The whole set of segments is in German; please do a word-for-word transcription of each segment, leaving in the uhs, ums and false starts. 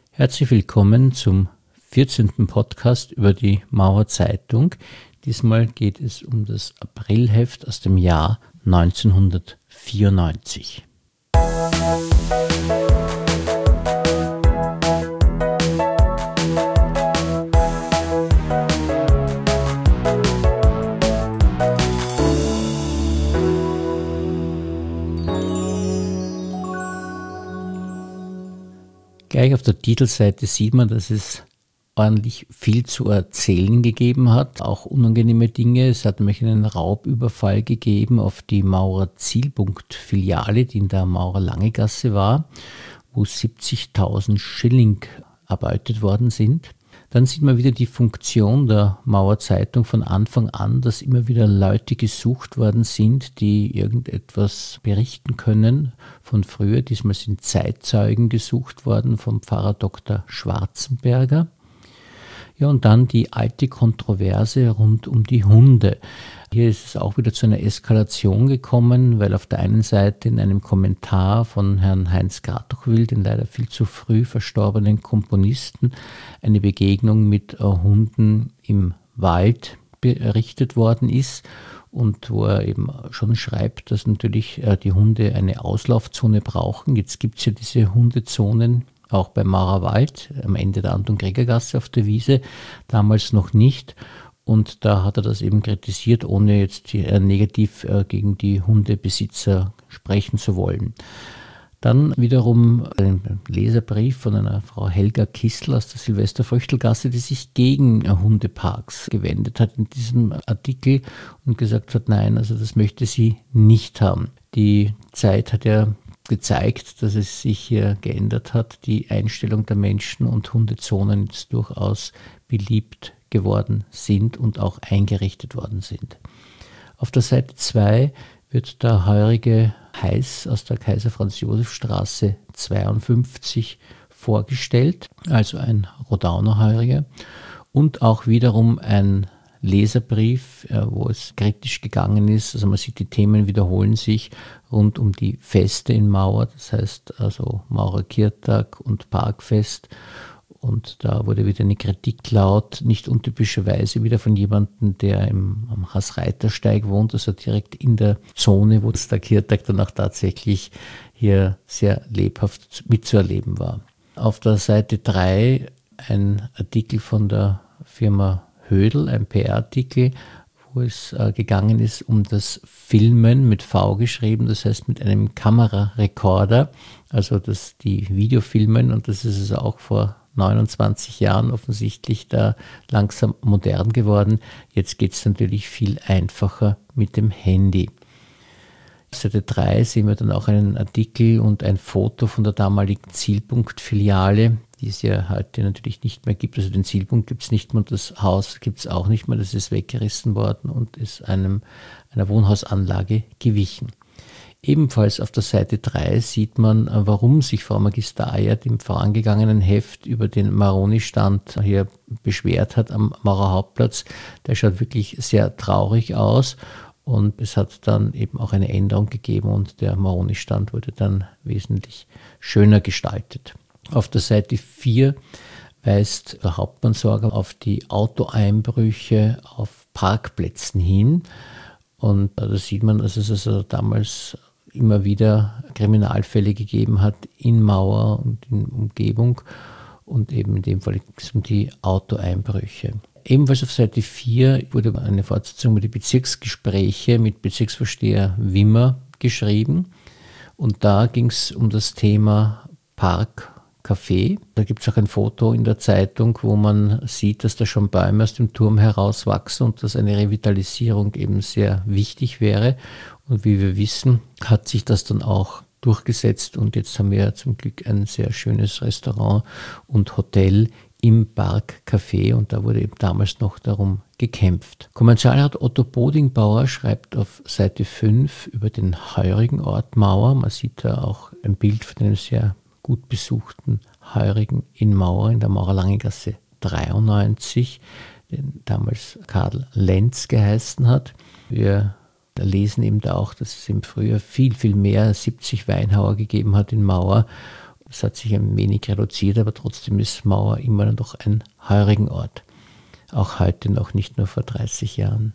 Herzlich willkommen zum vierzehnten Podcast über die Maurer Zeitung. Diesmal geht es um das Aprilheft aus dem Jahr neunzehnhundertvierundneunzig. Gleich auf der Titelseite sieht man, dass es ordentlich viel zu erzählen gegeben hat, auch unangenehme Dinge. Es hat nämlich einen Raubüberfall gegeben auf die Maurer Zielpunkt-Filiale, die in der Maurer Langegasse war, wo siebzigtausend Schilling erbeutet worden sind. Dann sieht man wieder die Funktion der Maurer Zeitung von Anfang an, dass immer wieder Leute gesucht worden sind, die irgendetwas berichten können von früher. Diesmal sind Zeitzeugen gesucht worden vom Pfarrer Doktor Schwarzenberger. Ja, und dann die alte Kontroverse rund um die Hunde. Hier ist es auch wieder zu einer Eskalation gekommen, weil auf der einen Seite in einem Kommentar von Herrn Heinz Kratochwil, den leider viel zu früh verstorbenen Komponisten, eine Begegnung mit äh, Hunden im Wald berichtet worden ist und wo er eben schon schreibt, dass natürlich äh, die Hunde eine Auslaufzone brauchen. Jetzt gibt es ja diese Hundezonen auch beim Maurer Wald, am Ende der Anton-Greger-Gasse auf der Wiese, damals noch nicht. Und da hat er das eben kritisiert, ohne jetzt äh, negativ äh, gegen die Hundebesitzer sprechen zu wollen. Dann wiederum ein Leserbrief von einer Frau Helga Kissel aus der Silvester-Früchtelgasse, die sich gegen äh, Hundeparks gewendet hat in diesem Artikel und gesagt hat, nein, also das möchte sie nicht haben. Die Zeit hat ja gezeigt, dass es sich hier geändert hat, die Einstellung der Menschen und Hundezonen jetzt durchaus beliebt geworden sind und auch eingerichtet worden sind. Auf der Seite zwei wird der heurige Heiß aus der Kaiser-Franz-Josef-Straße zweiundfünfzig vorgestellt, also ein Rodauner Heuriger, und auch wiederum ein Leserbrief, wo es kritisch gegangen ist. Also man sieht, die Themen wiederholen sich rund um die Feste in Mauer, das heißt also Maurer Kirtag und Parkfest. Und da wurde wieder eine Kritik laut, nicht untypischerweise wieder von jemandem, der im, am Haßreitersteig wohnt, also direkt in der Zone, wo der Kirtag dann auch tatsächlich hier sehr lebhaft mitzuerleben war. Auf der Seite drei ein Artikel von der Firma Hödel, ein P R-Artikel, wo es äh, gegangen ist um das Filmen mit V geschrieben, das heißt mit einem Kamerarekorder, also das die Videofilmen, und das ist es auch vor neunundzwanzig Jahren offensichtlich da langsam modern geworden. Jetzt geht es natürlich viel einfacher mit dem Handy. Auf Seite drei sehen wir dann auch einen Artikel und ein Foto von der damaligen Zielpunkt-Filiale, die es ja heute natürlich nicht mehr gibt. Also den Zielpunkt gibt es nicht mehr und das Haus gibt es auch nicht mehr. Das ist weggerissen worden und ist einem, einer Wohnhausanlage gewichen. Ebenfalls auf der Seite drei sieht man, warum sich Frau Magister Eyert im vorangegangenen Heft über den Maroni-Stand hier beschwert hat am Maurer Hauptplatz. Der schaut wirklich sehr traurig aus und es hat dann eben auch eine Änderung gegeben und der Maroni-Stand wurde dann wesentlich schöner gestaltet. Auf der Seite vier weist der Hauptmannsorger auf die Autoeinbrüche auf Parkplätzen hin. Und da sieht man, dass es also damals immer wieder Kriminalfälle gegeben hat in Mauer und in Umgebung. Und eben in dem Fall ging es um die Autoeinbrüche. Ebenfalls auf Seite vier wurde eine Fortsetzung über die Bezirksgespräche mit Bezirksvorsteher Wimmer geschrieben. Und da ging es um das Thema Park. Café. Da gibt es auch ein Foto in der Zeitung, wo man sieht, dass da schon Bäume aus dem Turm herauswachsen und dass eine Revitalisierung eben sehr wichtig wäre. Und wie wir wissen, hat sich das dann auch durchgesetzt und jetzt haben wir ja zum Glück ein sehr schönes Restaurant und Hotel im Park Café und da wurde eben damals noch darum gekämpft. Kommerzialrat Otto Bodingbauer schreibt auf Seite fünf über den heurigen Ort Mauer. Man sieht da auch ein Bild von einem sehr gut besuchten Heurigen in Mauer, in der Maurer Langegasse dreiundneunzig, den damals Karl Lenz geheißen hat. Wir lesen eben da auch, dass es im Frühjahr viel, viel mehr, siebzig Weinhauer gegeben hat in Mauer Das hat sich ein wenig reduziert, aber trotzdem ist Mauer immer noch ein Heurigenort. Auch heute noch, nicht nur vor dreißig Jahren.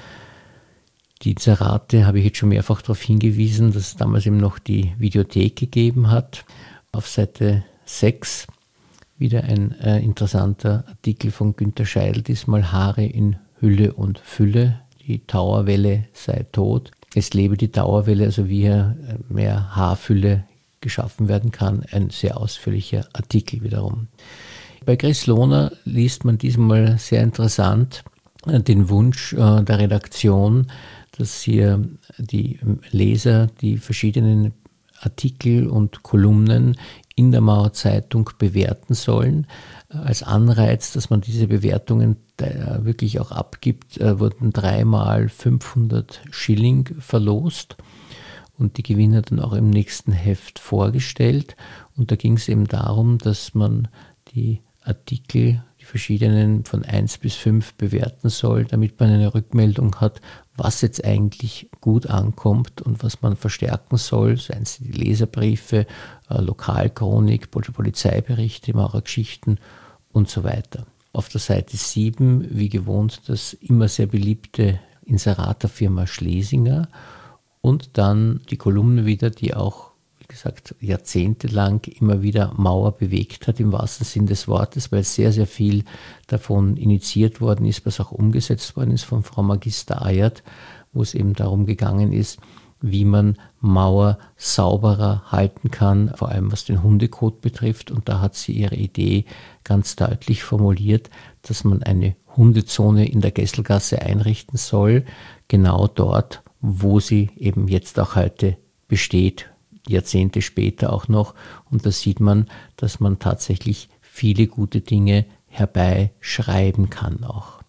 Die Inserate habe ich jetzt schon mehrfach darauf hingewiesen, dass es damals eben noch die Videothek gegeben hat. Auf Seite sechs wieder ein äh, interessanter Artikel von Günter Scheidl, diesmal Haare in Hülle und Fülle. Die Dauerwelle sei tot. Es lebe die Dauerwelle, also wie hier mehr Haarfülle geschaffen werden kann. Ein sehr ausführlicher Artikel wiederum. Bei Chris Lohner liest man diesmal sehr interessant den Wunsch äh, der Redaktion, dass hier die Leser die verschiedenen Artikel und Kolumnen in der Maurer Zeitung bewerten sollen. Als Anreiz, dass man diese Bewertungen wirklich auch abgibt, wurden dreimal fünfhundert Schilling verlost und die Gewinner dann auch im nächsten Heft vorgestellt. Und da ging es eben darum, dass man die Artikel, die verschiedenen von eins bis fünf bewerten soll, damit man eine Rückmeldung hat, was jetzt eigentlich gut ankommt und was man verstärken soll, seien es die Leserbriefe, äh, Lokalchronik, Polizeiberichte, Maurergeschichten und so weiter. Auf der Seite sieben, wie gewohnt, das immer sehr beliebte Inserat der Firma Schlesinger und dann die Kolumne wieder, die auch, wie gesagt, jahrzehntelang immer wieder Mauer bewegt hat, im wahrsten Sinn des Wortes, weil sehr, sehr viel davon initiiert worden ist, was auch umgesetzt worden ist von Frau Magister Ayert, wo es eben darum gegangen ist, wie man Mauer sauberer halten kann, vor allem was den Hundekot betrifft. Und da hat sie ihre Idee ganz deutlich formuliert, dass man eine Hundezone in der Gesselgasse einrichten soll, genau dort, wo sie eben jetzt auch heute besteht, Jahrzehnte später auch noch. Und da sieht man, dass man tatsächlich viele gute Dinge herbeischreiben kann auch.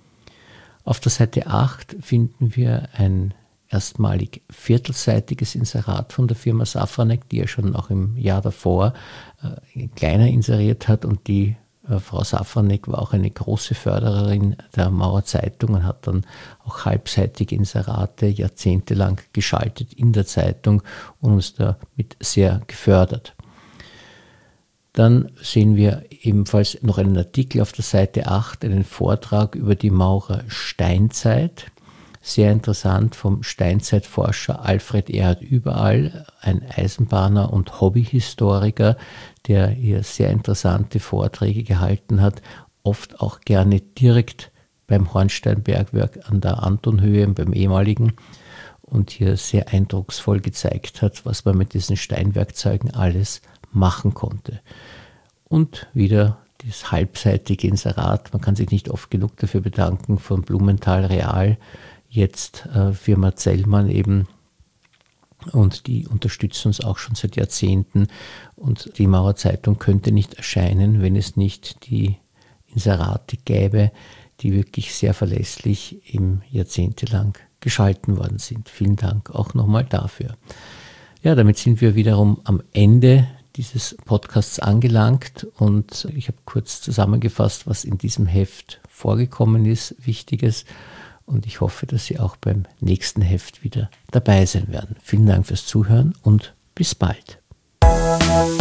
Auf der Seite acht finden wir ein erstmalig viertelseitiges Inserat von der Firma Safranek, die ja schon auch im Jahr davor äh, kleiner inseriert hat, und die äh, Frau Safranek war auch eine große Fördererin der Maurer Zeitung und hat dann auch halbseitige Inserate jahrzehntelang geschaltet in der Zeitung und uns damit sehr gefördert. Dann sehen wir ebenfalls noch einen Artikel auf der Seite acht, einen Vortrag über die Maurer Steinzeit. Sehr interessant vom Steinzeitforscher Alfred Erhard Überall, ein Eisenbahner und Hobbyhistoriker, der hier sehr interessante Vorträge gehalten hat, oft auch gerne direkt beim Hornsteinbergwerk an der Antonhöhe, beim ehemaligen, und hier sehr eindrucksvoll gezeigt hat, was man mit diesen Steinwerkzeugen alles machen konnte. Und wieder das halbseitige Inserat, man kann sich nicht oft genug dafür bedanken, von Blumenthal Real, jetzt äh, Firma Zellmann eben, und die unterstützen uns auch schon seit Jahrzehnten, und die Maurer Zeitung könnte nicht erscheinen, wenn es nicht die Inserate gäbe, die wirklich sehr verlässlich im jahrzehntelang geschalten worden sind. Vielen Dank auch nochmal dafür. Ja, damit sind wir wiederum am Ende dieses Podcasts angelangt und ich habe kurz zusammengefasst, was in diesem Heft vorgekommen ist, Wichtiges. Und ich hoffe, dass Sie auch beim nächsten Heft wieder dabei sein werden. Vielen Dank fürs Zuhören und bis bald.